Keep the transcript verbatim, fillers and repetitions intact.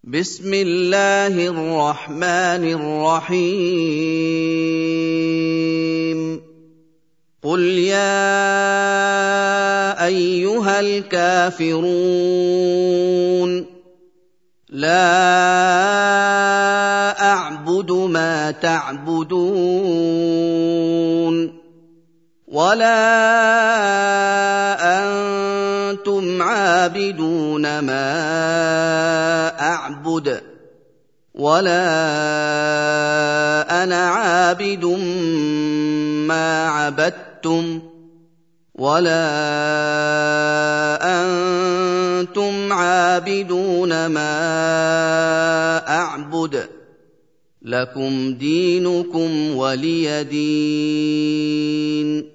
بسم الله الرحمن الرحيم قل يا أيها الكافرون لا أعبد ما تعبدون ولا أنتم عابدون ما أعبد ولا أنا عابد ما عبدتم ولا أنتم عابدون ما أعبد لكم دينكم ولي دين.